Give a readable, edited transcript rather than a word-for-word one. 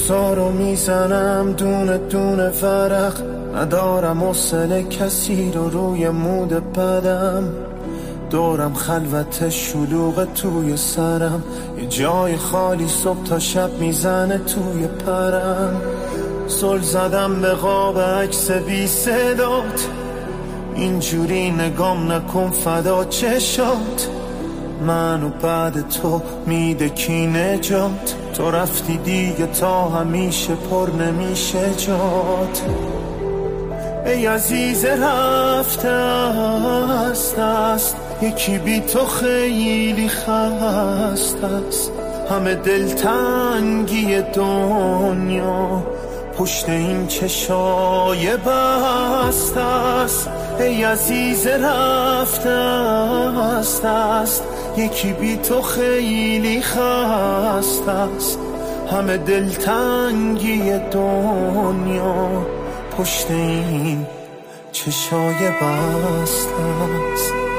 روزا رو میزنم دونه دونه ورق، ندارم حوصله کسی رو روی مود بدم. دورم خلوت شلوغ توی سرم، یه جای خالی صبح تا شب میزنه توی پرم. زل زدم به قاب عکس بی صدات، اینجوری نگام نکن فدا چشات. منو بعد تو میده کی نجات، تو رفتی دیگه تا همیشه پر نمیشه جات. ای عزیز رفته است یکی بی تو خیلی خسته است. همه دلتنگی دنیا پشت این چشای بسته است. ای عزیز رفته است یکی بی تو خیلی خسته است. همه دلتنگی دنیا پشت این چشای بسته است.